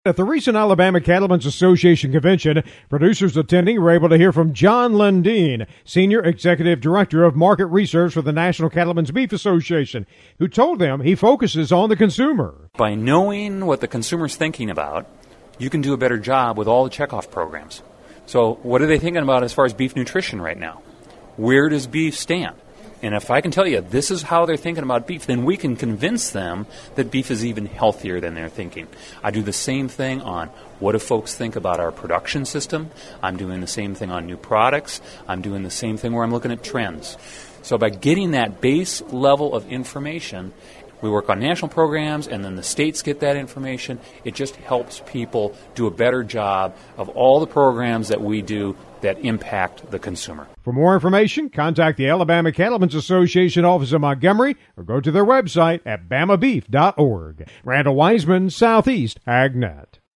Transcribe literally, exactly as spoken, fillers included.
At the recent Alabama Cattlemen's Association convention, producers attending were able to hear from John Lundeen, Senior Executive Director of Market Research for the National Cattlemen's Beef Association, who told them he focuses on the consumer. By knowing what the consumer's thinking about, you can do a better job with all the checkoff programs. So what are they thinking about as far as beef nutrition right now? Where does beef stand? And if I can tell you this is how they're thinking about beef, then we can convince them that beef is even healthier than they're thinking. I do the same thing on what do folks think about our production system. I'm doing the same thing on new products. I'm doing the same thing where I'm looking at trends. So by getting that base level of information, we work on national programs, and then the states get that information. It just helps people do a better job of all the programs that we do that impact the consumer. For more information, contact the Alabama Cattlemen's Association office in Montgomery or go to their website at bama beef dot org. Randall Wiseman, Southeast AgNet.